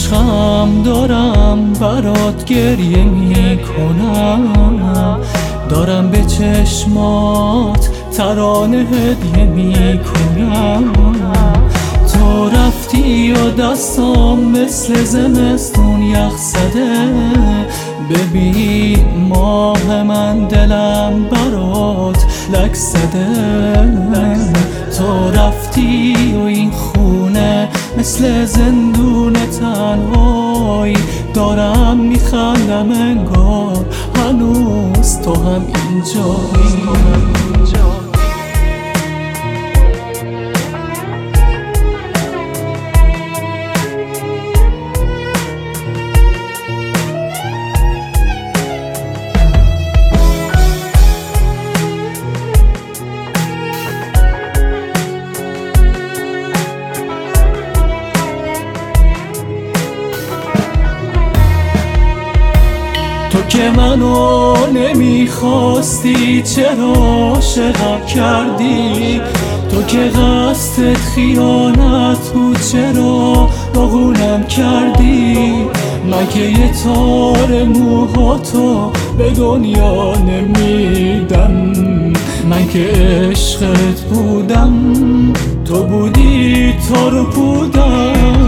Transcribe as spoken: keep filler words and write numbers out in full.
عشقم دارم برات گریه میکنم، دارم به چشمات ترانه هدیه میکنم. تو رفتی و دستام مثل زمستون یخ زده، ببین ماه من دلم برات لک زده. تو رفتی و این خونه مثل زندون تنهایی، دارم میخندم انگار هنوز تو هم اینجایی. تو که منو نمیخواستی چرا عاشقم کردی؟ تو که قصدت خیانت بود چرا باغونم کردی؟ من که یه تار موهاتو به دنیا نمیدم، من که عشقت بودم تو بودی تار و پودم.